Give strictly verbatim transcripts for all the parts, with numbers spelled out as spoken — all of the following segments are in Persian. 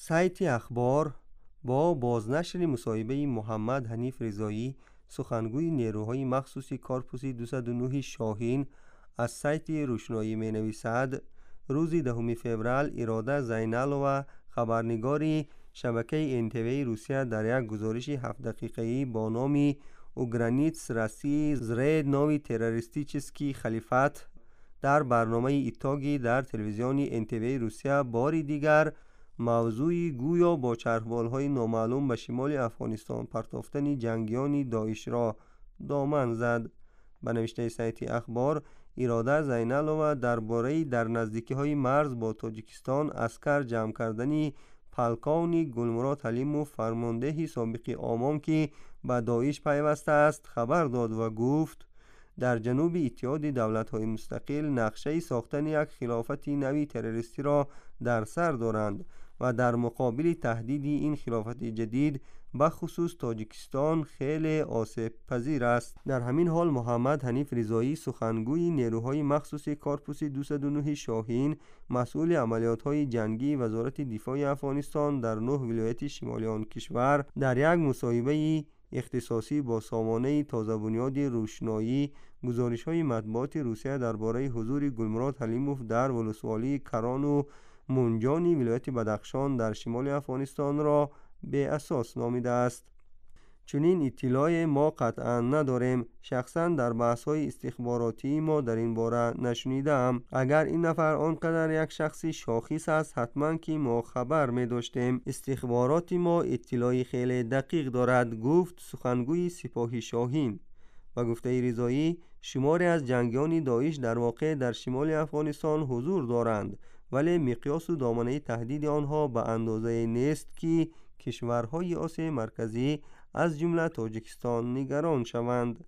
سایت اخبار با بازنشر مصاحبه محمد حنیف رضایی، سخنگوی نیروهای مخصوصی کارپوس دویست و نه شاهین، از سایت روشنایی می نویسد روز دهم فوریه اراده زینالووا، خبرنگاری شبکه انتوی روسیه، در یک گزارش هفت دقیقه‌ای با نام اوگرانیتس رسی زره نوی تروریستیچسکی خلیفت در برنامه ایتاگی در تلویزیون انتوی روسیه باری دیگر موضوعی گویا با چرخبال‌های نامعلوم به شمال افغانستان پرتافتن جنگیان داعش را دامن زد. به نوشته سایت اخبار، اراده زینالووا درباره در نزدیکی‌های مرز با تاجیکستان اسکر جمع کردن پلکان گلمراد حلیموف، فرمانده سابق آمام که به داعش پیوسته است، خبر داد و گفت در جنوب اتحاد دولت‌های مستقل نقشه ساختن یک خلافت نوی تروریستی را در سر دارند و در مقابل تهدید این خلافت جدید به خصوص تاجیکستان خیلی آسیب پذیر است. در همین حال محمد حنیف رضایی، سخنگوی نیروهای مخصوصی کارپوس دویست و نه شاهین، مسئول عملیات‌های جنگی وزارت دفاع افغانستان در نه ولایت شمالی آن کشور، در یک مصاحبه اختصاصی با سامانه تازه بنیاد روشنایی گزارش‌های مطبوعات روسیه درباره حضور گلمراد حلیموف در ولسوالی کران و منجانی ولایت بدخشان در شمال افغانستان را به اساس نامیده است. چنین اطلاعی ما قطعا نداریم. شخصا در بحث‌های استخباراتی ما در این باره نشنیدم. اگر این نفر آنقدر یک شخص شاخص است، حتما که ما خبر می داشتیم. استخبارات ما اطلاعی خیلی دقیق دارد، گفت سخنگوی سپاه شاهین. و گفته رضایی، شماری از جنگیان داعش در واقع در شمال افغانستان حضور دارند، ولی مقیاس و دامنه تهدید آنها به اندازه نیست که کشورهای آسیا مرکزی از جمله تاجیکستان نگران شوند.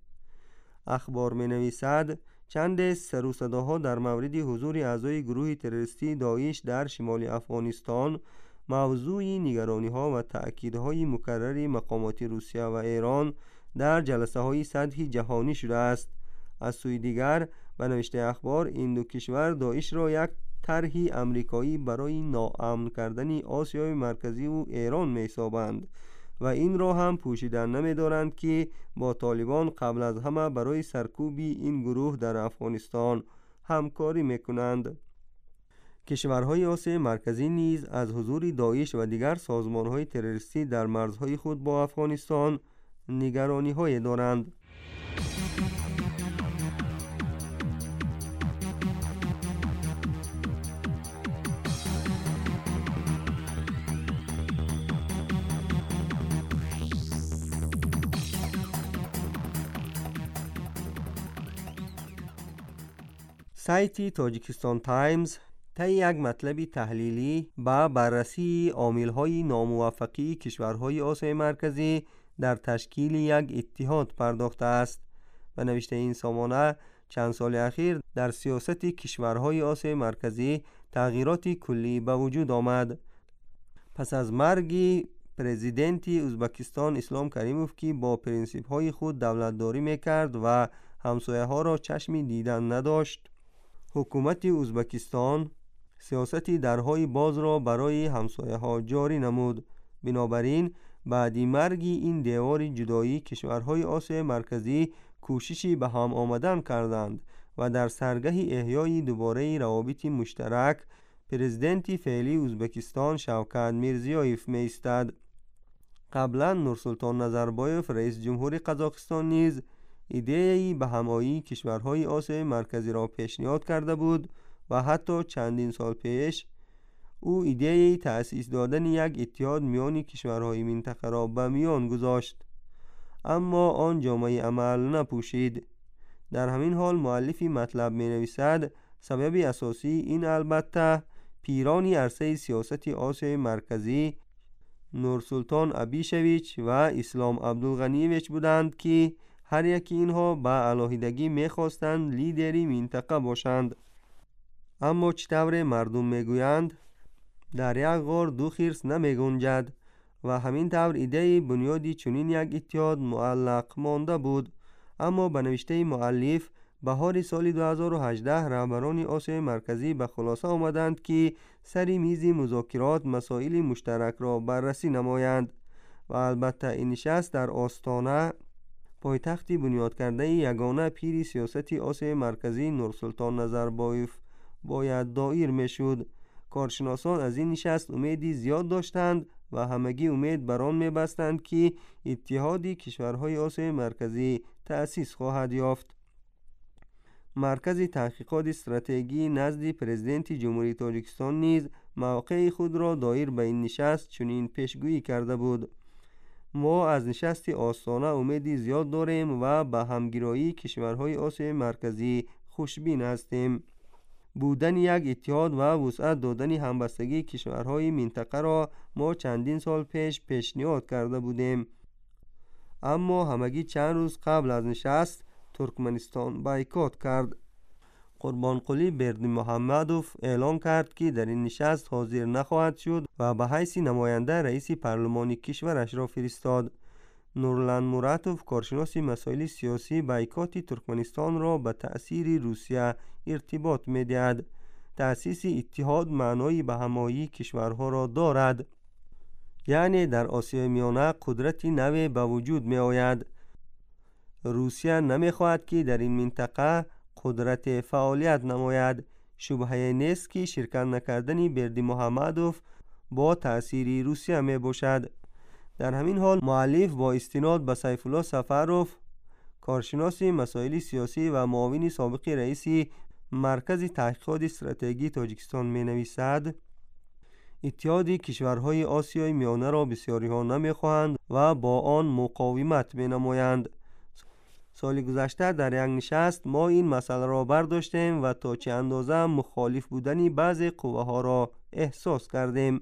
اخبار می نویسد چند سر و صداها در مورد حضور اعضای گروه تروریستی داعش در شمال افغانستان موضوع نگرانی ها و تأکیدهای مکرر مقامات روسیه و ایران در جلسه های سطح جهانی شده است. از سوی دیگر به نوشته اخبار، این دو کشور داعش را یک طرح امریکایی برای ناامن کردن آسیای مرکزی و ایران می‌حسابند و این را هم پوشیده نمی‌دارند که با طالبان قبل از همه برای سرکوب این گروه در افغانستان همکاری می‌کنند. کشورهای آسیای مرکزی نیز از حضور داعش و دیگر سازمان‌های تروریستی در مرزهای خود با افغانستان نگرانی‌های دارند. سایت تاجیکستان تایمز طی یک مطلب تحلیلی با بررسی عامل‌های ناموفقی کشورهای آسیای مرکزی در تشکیل یک اتحاد پرداخته است. و نوشته این سامانه، چند سال اخیر در سیاست کشورهای آسیای مرکزی تغییراتی کلی به وجود آمد. پس از مرگ پرزیدنت ازبکستان اسلام کریموف که با پرینسیپ‌های خود دولتداری می‌کرد و همسایه‌ها را چشمی دیدن نداشت، حکومت ازبکستان سیاستی درهای باز را برای همسایه‌ها جاری نمود. بنابراین بعد مرگ این دیوار جدایی، کشورهای آسیای مرکزی کوششی به هم آمدن کردند و در سرگه احیای دوباره روابط مشترک پرزیدنت فعلی ازبکستان شوکت میرزیویف می‌ایستاد. قبلا نورسلطان نظربایف رئیس جمهور قزاقستان نیز ایده به همایی کشورهای آسیای مرکزی را پیشنهاد کرده بود و حتی چندین سال پیش او ایده تأسیس دادن یک اتحاد میان کشورهای منطقه را به میان گذاشت، اما آن جامعه عمل نپوشید. در همین حال مؤلف مطلب می نویسد سبب اساسی این البته پیرانی عرصه سیاست آسیای مرکزی نورسلطان ابیشویچ و اسلام عبدالغنیویچ بودند که هر یکی اینها به علاهیدگی می‌خواستند لیدری منطقه باشند. اما چطور مردم میگویند در یک غار دو خرس نمی‌گنجد و همین طور ایده بنیادی چنین یک اتحاد معلق مانده بود. اما به نوشته مؤلف بهار سال دو هزار و هجده رهبران آسیای مرکزی به خلاصه آمدند که سر میز مذاکرات مسائل مشترک را بررسی نمایند و البته این نشست در آستانه پایتخت بنیاد کرده یگانه پیر سیاست آسیای مرکزی نورسلطان نظربایف باید دایر میشد. کارشناسان از این نشست امیدی زیاد داشتند و همگی امید بر آن می‌بستند که اتحادی کشورهای آسیای مرکزی تأسیس خواهد یافت. مرکز تحقیقات استراتژی نزد پرزیدنت جمهوری تاجیکستان نیز موقع خود را دایر به این نشست چنین پیشگویی کرده بود: ما از نشست آستانه امیدی زیاد داریم و به همگرایی کشورهای آسیای مرکزی خوشبین هستیم. بودن یک اتحاد و وسعت دادن همبستگی کشورهای منطقه را ما چندین سال پیش پیشنهاد کرده بودیم، اما همگی چند روز قبل از نشست ترکمنستان بایکوت کرد. قربانقلی بردیمحمدوف اعلام کرد که در این نشست حاضر نخواهد شد و به حیث نماینده رئیس پارلمانی کشورش را فرستاد. نورلند مراتوف کارشناس مسائل سیاسی بایکوت ترکمنستان را به تأثیر روسیه ارتباط می‌دهد. تأسیس اتحاد معنای به همایی کشورها را دارد، یعنی در آسیای میانه قدرتی نوی به وجود می آید. روسیه نمی‌خواهد که در این منطقه قدرت فعالیت نماید. شبهه نیست که شرکت نکردن بردیمحمدوف با تأثیر روسیه می باشد. در همین حال مؤلف با استناد به سیف الله سفروف کارشناس مسائل سیاسی و معاون سابق رئیس مرکز تحقیقات استراتژی تاجیکستان می نویسد: اتحاد کشورهای آسیای میانه را بسیاری ها نمی خواهند و با آن مقاومت می نمایند. سال گذشته در یک نشست ما این مسئله را برداشتیم و تا چه اندازه مخالف بودن بعضی قوه ها را احساس کردیم.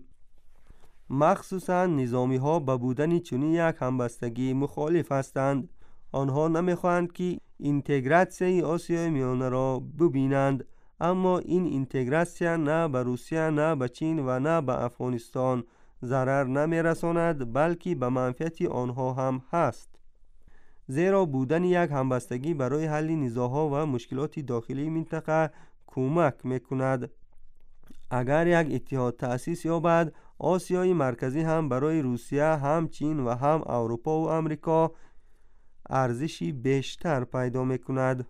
مخصوصا نظامی ها به بودن چنین یک همبستگی مخالف هستند. آنها نمیخواهند که اینتگراسیون آسیای میانه را ببینند، اما این اینتگراسیون نه به روسیه، نه به چین و نه به افغانستان ضرر نمیرساند، بلکه به منفعت آنها هم هست. زیرا بودن یک همبستگی برای حل نزاع‌ها و مشکلات داخلی منطقه کمک میکند. اگر یک اتحاد تأسیس یابد، آسیای مرکزی هم برای روسیه، هم چین و هم اروپا و امریکا ارزشی بیشتر پیدا میکند.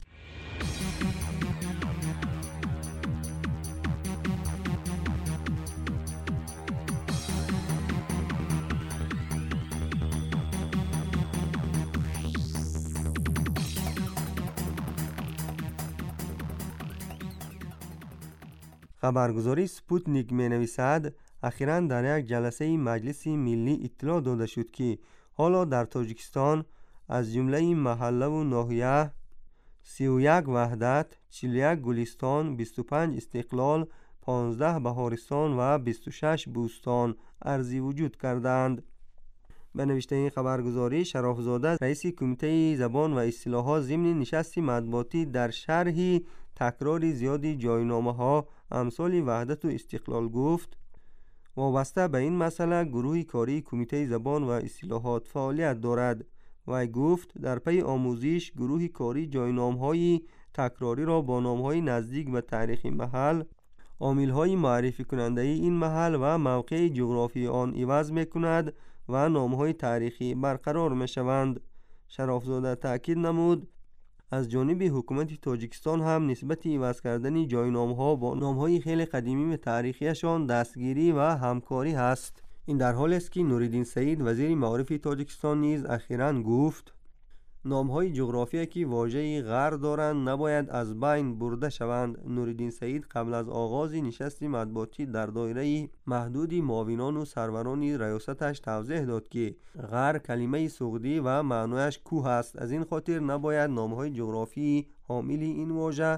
خبرگزاری سپوتنیک می نویسد اخیراً در یک جلسه مجلس ملی اطلاع داده شد که حالا در تاجیکستان از جمله محله و ناحیه سی و یک وحدت، چهل و یک گلستان، بیست و پنج استقلال، پانزده بهارستان و بیست و شش بوستان ارضی وجود کردند. به نوشته این خبرگزاری شرافزاده رئیس کمیته زبان و اصطلاحات ضمن نشست مطبوعاتی در شرح تکرار زیادی جاینامه ها امثال وحدت و استقلال گفت: وابسته به این مسئله گروه کاری کمیته زبان و اصطلاحات فعالیت دارد. و گفت در پی آموزش گروه کاری جاینامه‌های تکراری را با نام‌های نزدیک به تاریخ محل، عامل‌های معرفی کننده این محل و موقع جغرافی آن عوض می‌کند و نام‌های تاریخی برقرار می‌شوند. شرافزاده تأکید نمود از جانب حکومت تاجیکستان هم نسبت عوض کردن جاینامه‌ها با نام‌های خیلی قدیمی و تاریخیشان دستگیری و همکاری هست. این در حالی است که نوریدین سعید وزیر معارف تاجیکستان نیز اخیراً گفت نام‌های جغرافیایی که واژه غر دارند نباید از بین برده شوند. نوریدین سعید قبل از آغاز نشست مطبوعاتی در دایره محدود معاونان و سروران ریاستش توضیح داد که غر کلمه سوغدی و معنایش کوه است. از این خاطر نباید نام‌های جغرافی حامل این واژه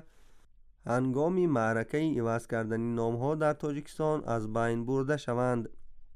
هنگام معرکه عوض کردن نام‌ها در تاجیکستان از بین برده شوند.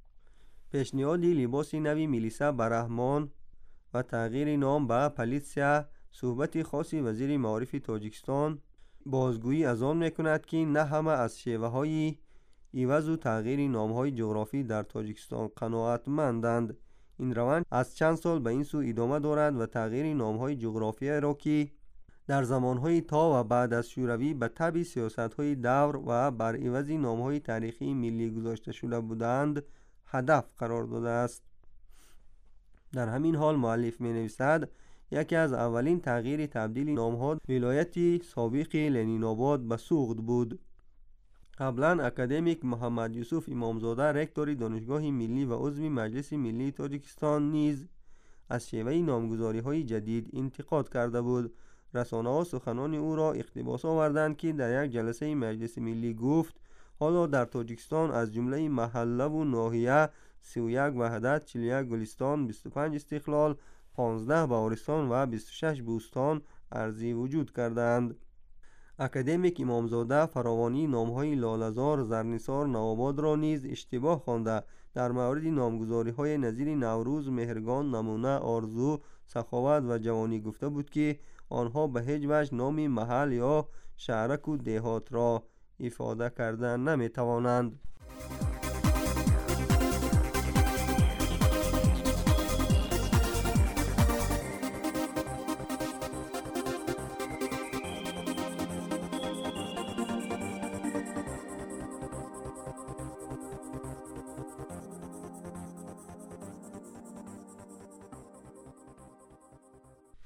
پیشنهاد لباس نوی ملیسا برهمان و تغییر نام به پلیتسیا صحبت خاصی وزیر معارف تاجیکستان بازگویی از آن میکند که نه همه از شیوه های عوض و تغییر نام های جغرافی در تاجیکستان قناعتمندند. این روند از چند سال به این سو ادامه دارد و تغییر نام های جغرافی را که در زمانهای تا و بعد از شوروی به تبع سیاست‌های دور و بر عوض نام‌های تاریخی ملی گذاشته شده بودند هدف قرار داده است. در همین حال مؤلف می‌نویسد یکی از اولین تغییر تبدیل نام‌ها ولایت سابق لنین‌آباد به سوغد بود. قبلا اکادمیک محمد یوسف امامزاده رکتور دانشگاه ملی و عضو مجلس ملی تاجیکستان نیز از شیوه نامگذاری‌های جدید انتقاد کرده بود. رسانه‌ها سخنان او را اقتباس آوردند که در یک جلسه مجلس ملی گفت حالا در تاجیکستان از جمله محله و ناحیه سی و یک وحدت، چهل و یک گلستان، بیست و پنج استقلال، پانزده بهارستان و بیست و شش بوستان ارضی وجود کردند. اکادمیک امامزاده فراوانی نام‌های لاله‌زار، زرنثار، نوآباد را نیز اشتباه خوانده در مورد نامگذاری‌های نظیر نوروز، مهرگان، نمونه، آرزو، سخاوت و جوانی گفته بود که آنها به هیچ وجه نام محل یا شهرک و دیهات را افاده کردن نمی‌توانند.